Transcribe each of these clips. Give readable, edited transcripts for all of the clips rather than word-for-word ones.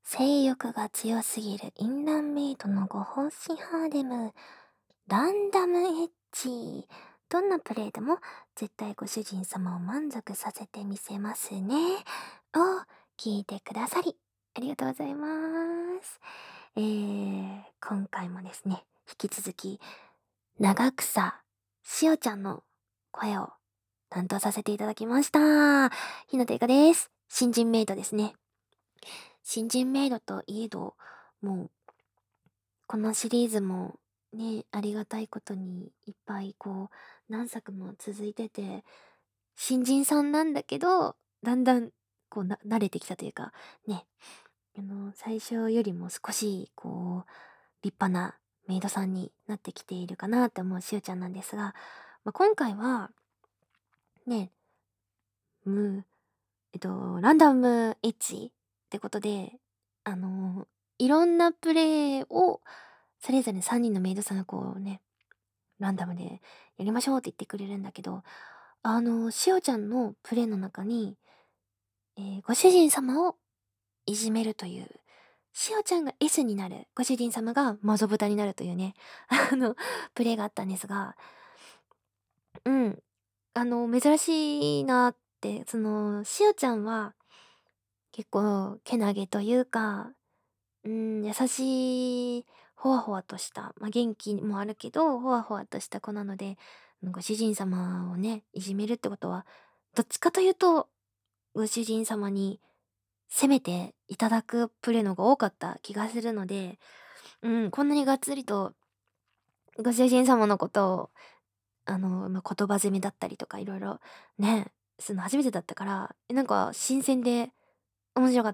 性欲が強すぎるインランメイドのご奉仕ハーレム、ランダムエッジ。どんなプレイでも絶対ご主人様を満足させてみせますね。を聞いてくださり、ありがとうございます。今回もですね、引き続き、長草しおちゃんの声を担当させていただきました。ひなたいかです。新人メイドですね。新人メイドといえど、もう、このシリーズもね、ありがたいことにいっぱい何作も続いてて、新人さんなんだけど、だんだん、慣れてきたというか、ね、最初よりも少し、立派なメイドさんになってきているかなって思うしおちゃんなんですが、今回は、ね、む、ランダムエッジってことで、あの、いろんなプレイを、それぞれ3人のメイドさんがランダムでやりましょうって言ってくれるんだけど、しおちゃんのプレイの中に、ご主人様をいじめるという、しおちゃんが S になる、ご主人様がマゾ豚になるというね、プレイがあったんですが、うん、珍しいなって、しおちゃんは、結構、けなげというか、優しい、ほわほわとした、元気もあるけど、ほわほわとした子なので、ご主人様をね、いじめるってことは、どっちかというと、ご主人様に責めていただくプレイのが多かった気がするので、こんなにがっつりと、ご主人様のことを、言葉責めだったりとかいろいろね、するの初めてだったから、なんか新鮮で面白かった。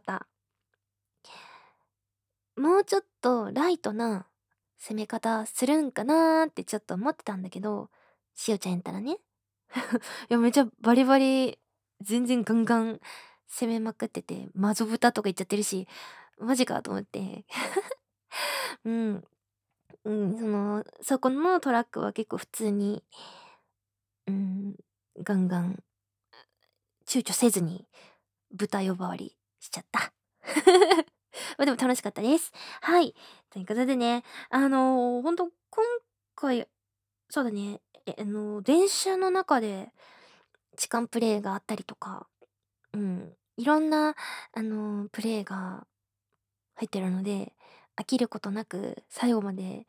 もうちょっとライトな攻め方するんかなーってちょっと思ってたんだけど、しおちゃんやったらね。いや、めちゃバリバリ、全然ガンガン攻めまくってて、マゾ豚とか言っちゃってるし、マジかと思って。うん。そこのトラックは結構普通に、うん、ガンガン躊躇せずに豚呼ばわりしちゃった。でも楽しかったです。はい。ということでね、ほんと今回、そうだね、電車の中で痴漢プレイがあったりとか、いろんな、プレイが入ってるので、飽きることなく最後まで、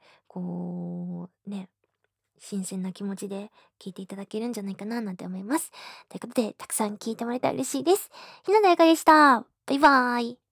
新鮮な気持ちで聞いていただけるんじゃないかななんて思います。ということで、たくさん聞いてもらえたら嬉しいです。ひなたやかでした。バイバーイ。